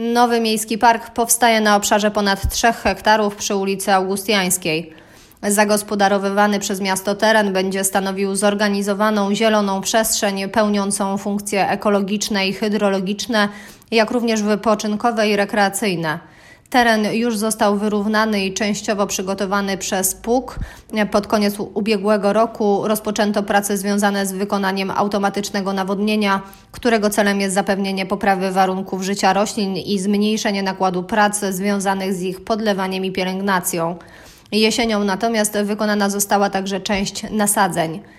Nowy miejski park powstaje na obszarze ponad 3 hektarów przy ulicy Augustiańskiej. Zagospodarowywany przez miasto teren będzie stanowił zorganizowaną zieloną przestrzeń pełniącą funkcje ekologiczne i hydrologiczne, jak również wypoczynkowe i rekreacyjne. Teren już został wyrównany i częściowo przygotowany przez PUK. Pod koniec ubiegłego roku rozpoczęto prace związane z wykonaniem automatycznego nawodnienia, którego celem jest zapewnienie poprawy warunków życia roślin i zmniejszenie nakładu prac związanych z ich podlewaniem i pielęgnacją. Jesienią natomiast wykonana została także część nasadzeń.